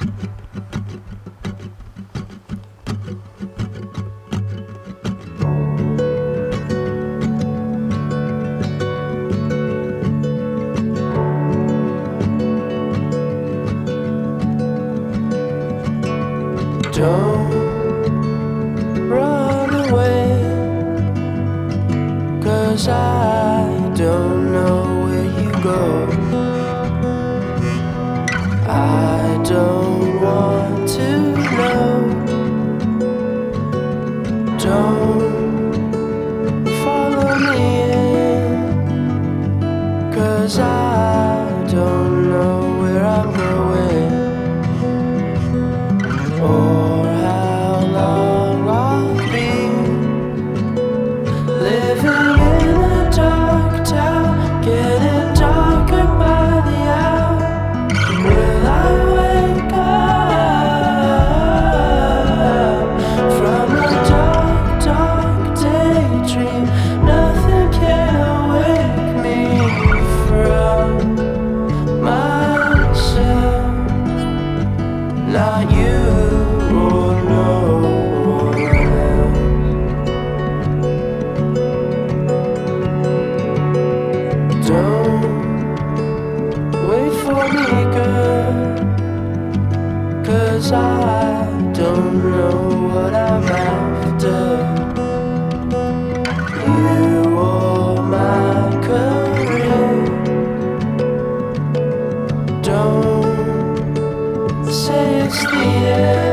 Don't run away, 'cause I don't know where you go. I don't want to know. Don't follow me in, 'cause I don't know where I'm going. Or how long I'll be living in a dark town, getting darker by the hour. Will I wake up from a dark, dark daydream? Nothing can wake me from myself. Not you. Don't wait for me, girl, 'cause I don't know what I'm after. You or my career. Don't say it's the end.